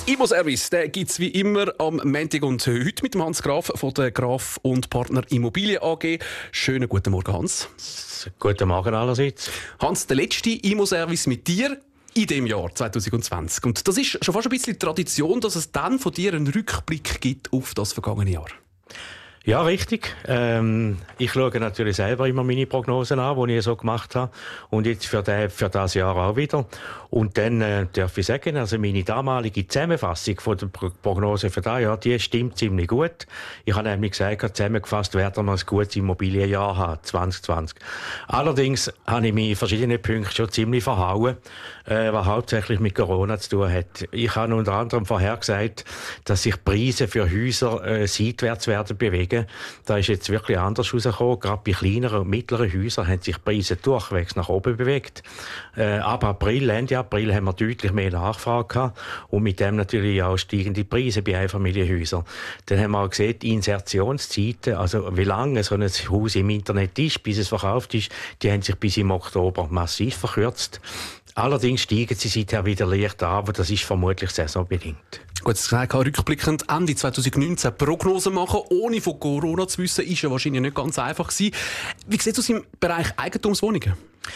Immo-Service, den gibt es wie immer am Montag und heute mit dem Hans Graf von der Graf und Partner Immobilien AG. Schönen guten Morgen, Hans. Guten Morgen allerseits. Hans, der letzte Immo-Service mit dir in dem Jahr 2020. Und das ist schon fast ein bisschen Tradition, dass es dann von dir einen Rückblick gibt auf das vergangene Jahr. Ja, richtig. Ich schaue natürlich selber immer meine Prognosen an, die ich so gemacht habe. Und jetzt für das Jahr auch wieder. Und dann darf ich sagen, also meine damalige Zusammenfassung von der Prognose für das Jahr, die stimmt ziemlich gut. Ich habe nämlich gesagt, zusammengefasst werden wir ein gutes Immobilienjahr haben, 2020. Allerdings habe ich mich in verschiedenen Punkten schon ziemlich verhauen, was hauptsächlich mit Corona zu tun hat. Ich habe unter anderem vorhergesagt, dass sich Preise für Häuser seitwärts werden bewegen. Da ist jetzt wirklich anders rausgekommen. Gerade bei kleineren und mittleren Häusern haben sich Preise durchwegs nach oben bewegt. Ab Ende April haben wir deutlich mehr Nachfrage gehabt und mit dem natürlich auch steigende Preise bei Einfamilienhäusern. Dann haben wir auch gesehen, die Insertionszeiten, also wie lange so ein Haus im Internet ist, bis es verkauft ist, die haben sich bis im Oktober massiv verkürzt. Allerdings steigen sie seither wieder leicht an, aber das ist vermutlich saisonbedingt. Gut, es gesagt, rückblickend Ende 2019 Prognosen machen, ohne von Corona zu wissen, ist ja wahrscheinlich nicht ganz einfach gewesen. Wie sieht es aus im Bereich Eigentumswohnungen?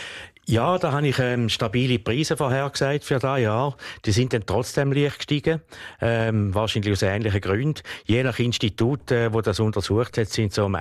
Ja, da habe ich stabile Preise vorhergesagt für das Jahr. Die sind dann trotzdem leicht gestiegen, wahrscheinlich aus ähnlichen Gründen. Je nach Institut, wo das untersucht hat, sind so um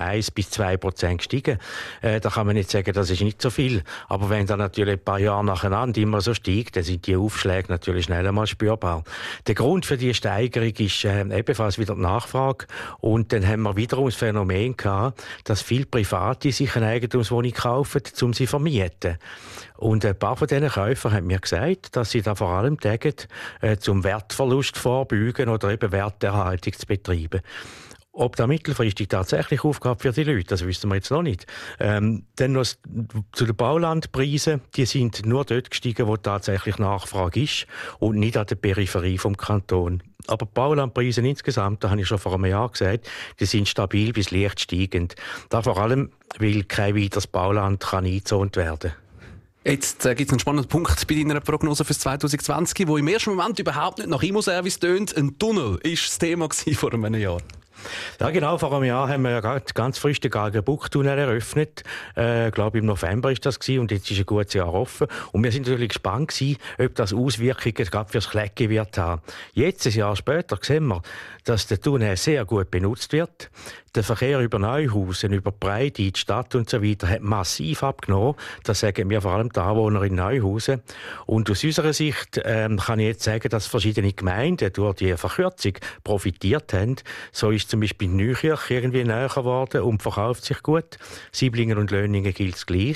1-2% gestiegen. Da kann man nicht sagen, das ist nicht so viel. Aber wenn dann natürlich ein paar Jahre nacheinander immer so steigt, dann sind die Aufschläge natürlich schnell einmal spürbar. Der Grund für die Steigerung ist ebenfalls wieder die Nachfrage. Und dann haben wir wiederum das Phänomen gehabt, dass viele Private sich eine Eigentumswohnung kaufen, um sie zu vermieten. Und ein paar von diesen Käufern haben mir gesagt, dass sie da vor allem tägen, zum Wertverlust vorbeugen oder eben Werterhaltung zu betreiben. Ob da mittelfristig tatsächlich aufgeht für die Leute, das wissen wir jetzt noch nicht. Dann noch zu den Baulandpreisen, die sind nur dort gestiegen, wo tatsächlich Nachfrage ist und nicht an der Peripherie vom Kanton. Aber die Baulandpreise insgesamt, da habe ich schon vor einem Jahr gesagt, die sind stabil bis leicht steigend. Da vor allem, weil kein weiteres Bauland kann eingezont werden. Jetzt gibt es einen spannenden Punkt bei deiner Prognose für 2020, wo im ersten Moment überhaupt nicht nach Immo-Service tönt. Ein Tunnel ist das Thema vor einem Jahr. Ja, genau. Vor einem Jahr haben wir ja ganz frisch den Galgenbuchtunnel eröffnet. Ich glaube, im November ist das gewesen, und jetzt ist ein gutes Jahr offen. Und wir sind natürlich gespannt gewesen, ob das Auswirkungen gerade fürs Klecki wird haben. Jetzt, ein Jahr später, sehen wir, dass der Tunnel sehr gut benutzt wird. Der Verkehr über Neuhausen, über Breite, die Stadt und so weiter hat massiv abgenommen. Das sagen wir vor allem die Anwohner in Neuhausen. Und aus unserer Sicht kann ich jetzt sagen, dass verschiedene Gemeinden durch die Verkürzung profitiert haben. So ist zum Beispiel Neukirch irgendwie näher geworden und verkauft sich gut. Sieblingen und Löningen gilt es gleich.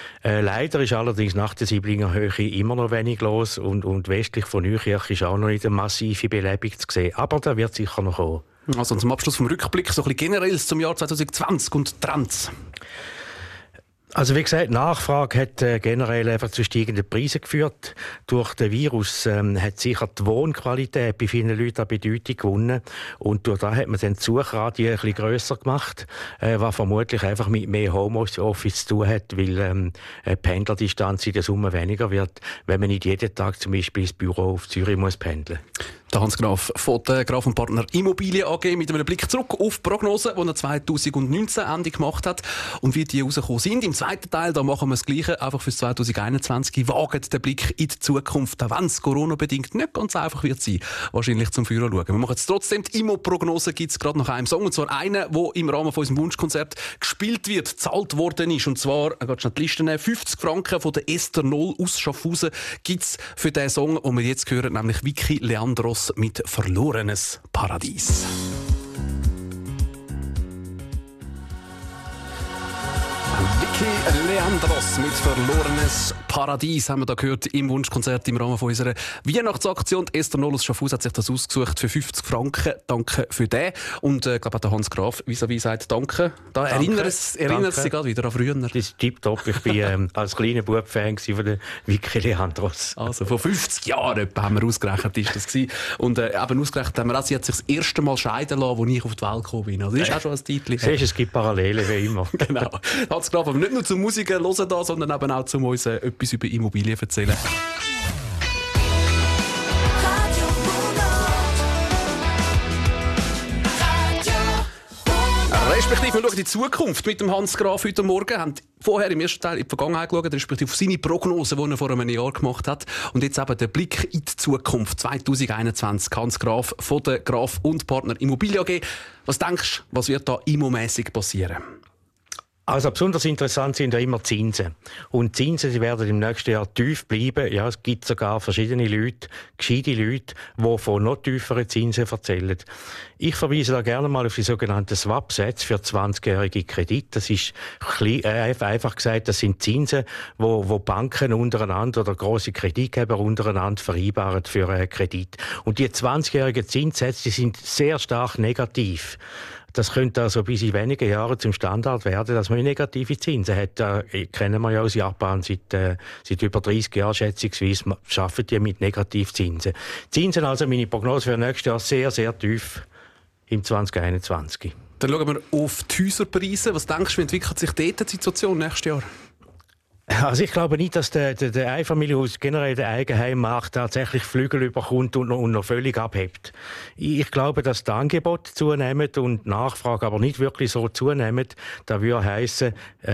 Leider ist allerdings nach der Sieblinger Höhe immer noch wenig los und westlich von Neukirch ist auch noch nicht eine massive Belebung zu sehen. Aber da wird sicher noch kommen. Also zum Abschluss vom Rückblick so ein bisschen generell zum Jahr 2020 und Trends. Also wie gesagt, Nachfrage hat generell einfach zu steigenden Preisen geführt. Durch den Virus hat sicher die Wohnqualität bei vielen Leuten an Bedeutung gewonnen. Und durch das hat man dann die Suchrate ein bisschen grösser gemacht, was vermutlich einfach mit mehr Homeoffice zu tun hat, weil eine Pendlerdistanz in der Summe weniger wird, wenn man nicht jeden Tag zum Beispiel ins Büro auf Zürich muss pendeln. Der Hans Graf von der Graf und Partner Immobilien AG mit einem Blick zurück auf die Prognose, die er 2019 Ende gemacht hat und wie die rausgekommen sind. Im zweiten Teil da machen wir das Gleiche, einfach fürs 2021. Wagen den Blick in die Zukunft, auch wenn es Corona-bedingt nicht ganz einfach wird sein, wahrscheinlich zum Führer schauen. Wir machen jetzt trotzdem die Immo-Prognose, gibt es gerade nach einem Song, und zwar einen, der im Rahmen von unserem Wunschkonzert gespielt wird, gezahlt worden ist. Und zwar, geht schon die Liste nehmen, 50 Franken von der Esther Noll aus Schaffhausen gibt es für den Song, den wir jetzt hören, nämlich Vicky Leandros mit Verlorenes Paradies. Vicky Leandros mit Verlorenes Paradies haben wir da gehört im Wunschkonzert im Rahmen von unserer Weihnachtsaktion. Esther Noll aus Schaffhausen hat sich das ausgesucht für 50 Franken. Danke für den. Und ich glaube auch der Hans Graf vis-à-vis sagt Danke. Da erinnert es sich gerade wieder an früher. Das ist tipptopp. Ich war als kleiner Bub Fan von der Vicky Leandros. Also vor 50 Jahren etwa haben wir ausgerechnet, ist das gewesen. Und eben ausgerechnet haben wir auch, sie hat sich das erste Mal scheiden lassen, als ich auf die Welt gekommen bin. Also das ist auch schon ein Titel. Siehst, es gibt Parallelen wie immer. Genau. Hans Graf, aber nicht nur zur Musik hören da, sondern eben auch zu uns etwas über Immobilien erzählen. Respektive, wir schauen in die Zukunft mit dem Hans Graf heute Morgen. Wir haben vorher im ersten Teil in die Vergangenheit geschaut, respektive auf seine Prognose, die er vor einem Jahr gemacht hat. Und jetzt eben der Blick in die Zukunft 2021. Hans Graf von der Graf und Partner Immobilien AG. Was denkst du, was wird da immomässig passieren? Also besonders interessant sind ja immer Zinsen. Und Zinsen, die werden im nächsten Jahr tief bleiben. Ja, es gibt sogar verschiedene Leute, gescheite Leute, die von noch tieferen Zinsen erzählen. Ich verweise da gerne mal auf die sogenannten Swap-Sätze für 20-jährige Kredite. Das ist einfach gesagt, das sind Zinsen, wo Banken untereinander oder grosse Kreditgeber untereinander vereinbaren für einen Kredit. Und die 20-jährigen Zinssätze, die sind sehr stark negativ. Das könnte also bis in wenigen Jahren zum Standard werden, dass man negative Zinsen hat. Das kennen wir ja aus Japan seit über 30 Jahren schätzungsweise arbeiten die mit Negativzinsen. Zinsen also, meine Prognose für nächstes Jahr sehr, sehr tief im 2021. Dann schauen wir auf die Häuserpreise. Was denkst du, wie entwickelt sich dort die Situation nächstes Jahr? Also ich glaube nicht, dass der Einfamilienhaus, generell der Eigenheimmarkt tatsächlich Flügel überkommt und noch völlig abhebt. Ich glaube, dass die Angebote zunehmen und die Nachfrage aber nicht wirklich so zunehmen. Das würde heissen,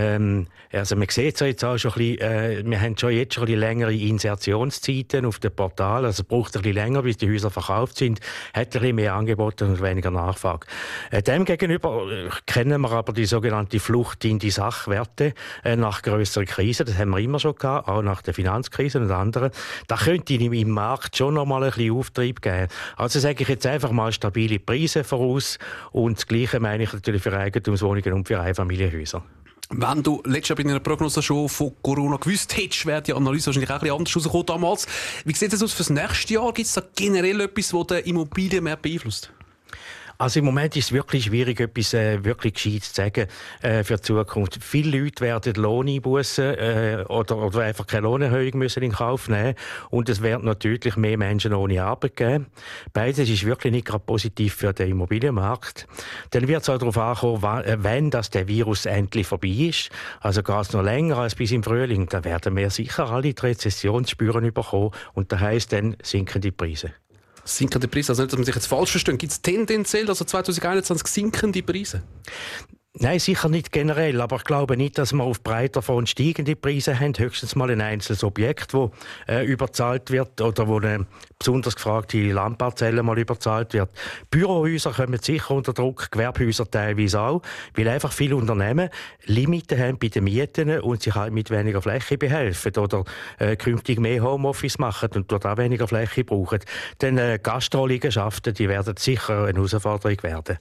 also man sieht es ja jetzt auch schon ein bisschen, wir haben schon jetzt schon ein bisschen längere Insertionszeiten auf dem Portal, also es braucht ein bisschen länger, bis die Häuser verkauft sind, hat ein bisschen mehr Angebote und weniger Nachfrage. Demgegenüber kennen wir aber die sogenannte Flucht in die Sachwerte nach grösseren Krisen. Das haben wir immer schon gehabt, auch nach der Finanzkrise und anderen. Da könnte im Markt schon noch mal ein bisschen Auftrieb geben. Also sage ich jetzt einfach mal stabile Preise voraus und das Gleiche meine ich natürlich für Eigentumswohnungen und für Einfamilienhäuser. Wenn du letztes Jahr bei einer Prognose schon von Corona gewusst hättest, wäre die Analyse wahrscheinlich auch ein bisschen anders rausgekommen damals. Wie sieht es aus für das nächste Jahr? Gibt es da generell etwas, das den Immobilienmarkt beeinflusst? Also im Moment ist es wirklich schwierig, etwas wirklich Gescheites zu sagen für die Zukunft. Viele Leute werden Lohneinbussen oder einfach keine Lohnerhöhung müssen in Kauf nehmen. Und es wird natürlich mehr Menschen ohne Arbeit geben. Beides ist wirklich nicht gerade positiv für den Immobilienmarkt. Dann wird es auch darauf ankommen, wenn der Virus endlich vorbei ist. Also geht es noch länger als bis im Frühling. Dann werden wir sicher alle die Rezession spüren bekommen. Und das heisst dann sinken die Preise. Sinkende Preise, also nicht, dass man sich jetzt falsch versteht. Gibt es tendenziell, also 2021 sinkende Preise? Nein, sicher nicht generell, aber ich glaube nicht, dass wir auf breiter Front steigende Preise haben. Höchstens mal ein einzelnes Objekt, das überzahlt wird oder wo eine besonders gefragte Landparzelle mal überzahlt wird. Bürohäuser kommen sicher unter Druck, Gewerbehäuser teilweise auch, weil einfach viele Unternehmen Limiten haben bei den Mieten und sich halt mit weniger Fläche behelfen oder künftig mehr Homeoffice machen und dort auch weniger Fläche brauchen. Denn Gastroliegenschaften, die werden sicher eine Herausforderung werden.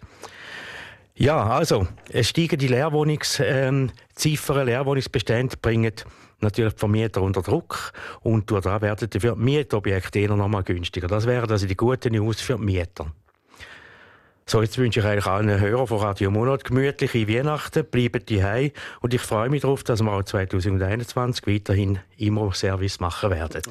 Ja, also, steigende Leerwohnungsbestände bringen natürlich die Vermieter unter Druck und dadurch werden die Mietobjekte eher noch mal günstiger. Das wären also die guten News für die Mieter. So, jetzt wünsche ich eigentlich allen Hörern von Radio Monat gemütliche Weihnachten, bleiben daheim und ich freue mich darauf, dass wir auch 2021 weiterhin Immo-Service machen werden.